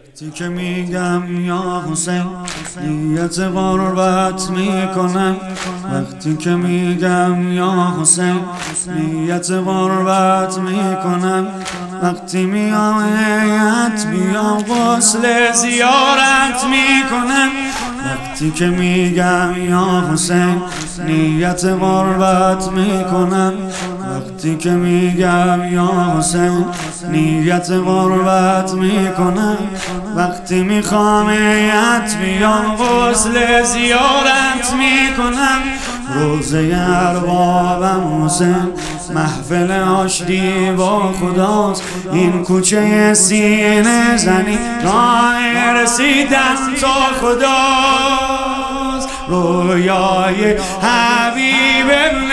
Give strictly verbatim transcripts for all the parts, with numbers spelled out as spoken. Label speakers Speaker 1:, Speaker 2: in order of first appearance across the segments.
Speaker 1: وقتی که میگم یا حسین نیت غربت میکنم. وقتی که میگم یا حسین نیت غربت میکنم. وقتی میام هیئت بیام غسل زیارت میکنم. وقتی که میگم یا حسین نیت غربت میکنم. وقتی که میگم یا حسین نیت غربت میکنم. وقتی میخوام هیئت بیام غسل زیارت میکنم. روزه اربابم حسین محفل آشتی با خداست. این کوچه سینه زنی راه رسیدن تا خداست. رویای حبیب ابن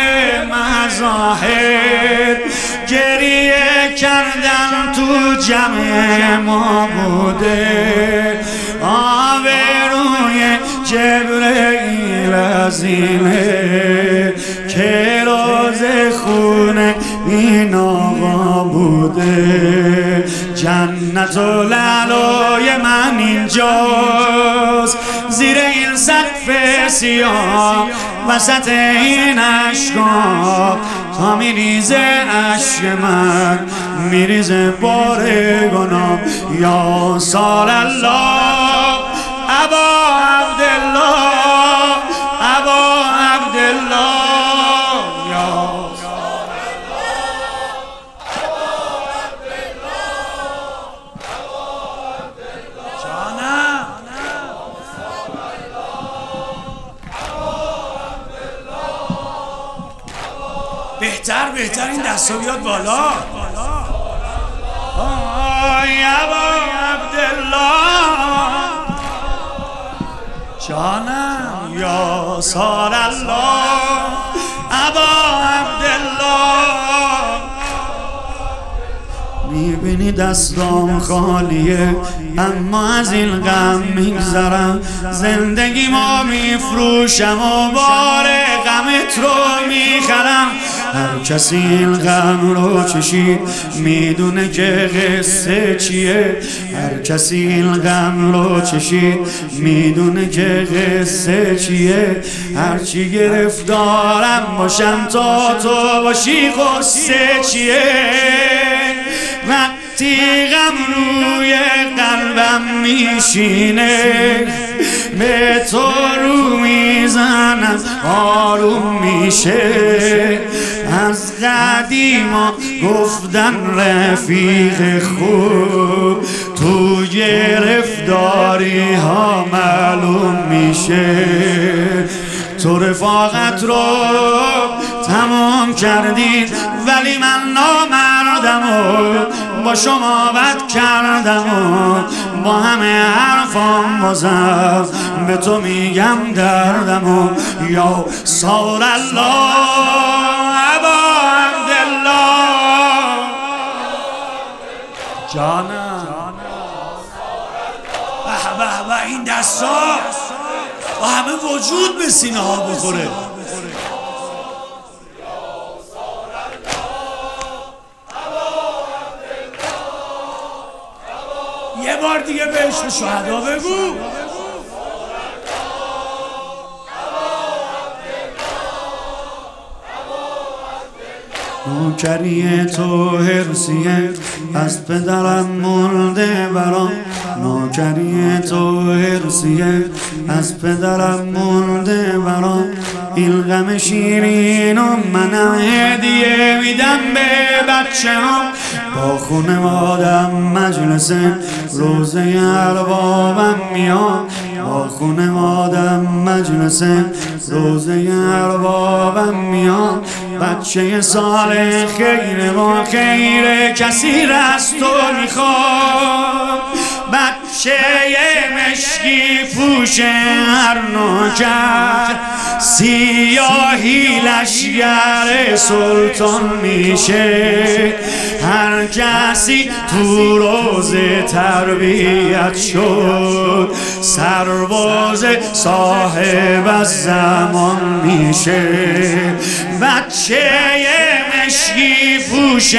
Speaker 1: مظاهر گریه کردن تو جمع ما بوده. آبروی جبرئیل عظیمه که روز خونه این آقا بوده. جنت و لالای من اینجاست زیر این سقف سیاه وسط این اشکا. تا میریزه اشک من میریزه بار گناه. یا سال الله ابا عبدالله ابا عبدالله. یا جانم بهتر بهتر این دستا بیاد بالا. آی ابا عبدالله جانم. یا سال الله ابا عبدالله. میبینی دستام خالیه اما از این غم میگذرم. زندگی ما میفروشم و بار غمت رو میخرم. هر کسی این غم رو چشید میدونه که قصه چیه. هر کسی این غم رو چشید میدونه که قصه چیه. هرچی گرفتارم باشم تا تو باشی قصه چیه. وقتی غم روی قلبم میشینه به تو رو میزنم آروم میشه. از قدیما گفتن رفیق خوب تو گرفتاری ها معلوم میشه. تو رفاقت رو تمام کردین ولی من نامردم و با شما بد کردم و با همه حرفام بازم به تو میگم دردم و یا سال الله ابا عبدالله جانم. به به به این دستا با همه وجود به سینه ها بخوره. یه بار دیگه به عشق شهدا بگو. نوکری تو حرصیه از پدرم مرده برام. نوکری تو حرصیه از پدرم مرده برام. این غم شیرین و منم هدیه میدم به بچه ها. با خونوادم مجلس روزه اربابم میام. با خونوادم مجلس روزه اربابم میام. بچه سال خیر با خیر کسی از تو میخوام. بچه مشکی پوش هر نوکر سیاهی لشگر سلطان میشه. هر کسی تو روز تربیت شد سرباز صاحب از زمان میشه، بچه مشکی پوش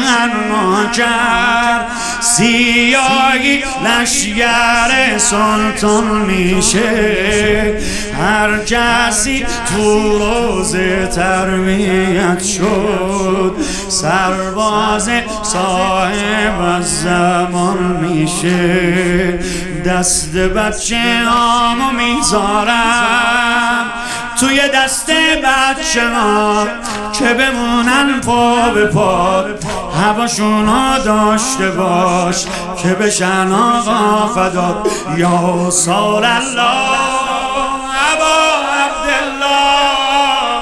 Speaker 1: ناکر سیاهی لشگر سلطان میشه. هر کسی تو روزه تربیت شد سرباز صاحب از زمان میشه. دست بچه هامو میذارم توی دست بچه ها که بمونن پا به پا، هواشونو داشته باش که بشن آقا فدا. یا سال الله ابا عبدالله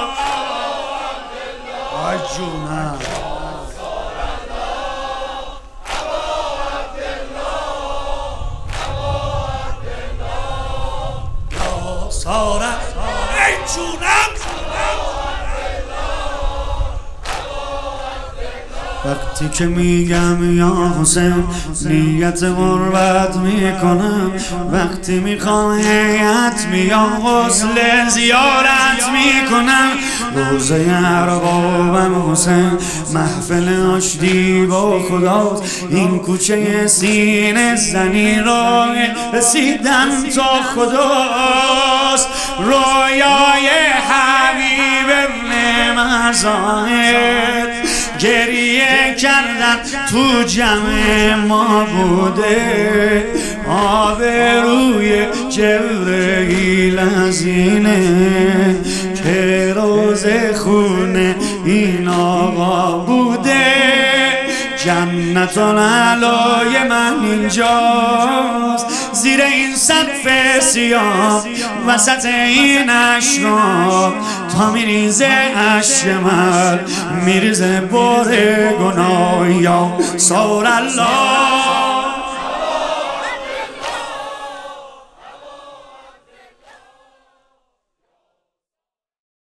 Speaker 1: آی جونم یا سال ای جونم. وقتی که میگم یا حسین نیت غربت میکنم، وقتی میخوام هیئت میام غسل زیارت میکنم. روزه اربابم حسین محفل آشتی با خداست، این کوچه سینه زنی راه رسیدن تا خداست. رویای حبیب ابن مزاحم گریه کردن تو جمع ما بوده، آبروی جبرئیل از اینه که روز خونه این آقا بوده. جنت العلای من اینجاست زیر این سقف سیاه وسط این اشراب، تا میریزه اشمل میریزه بار گناه. یا سال الله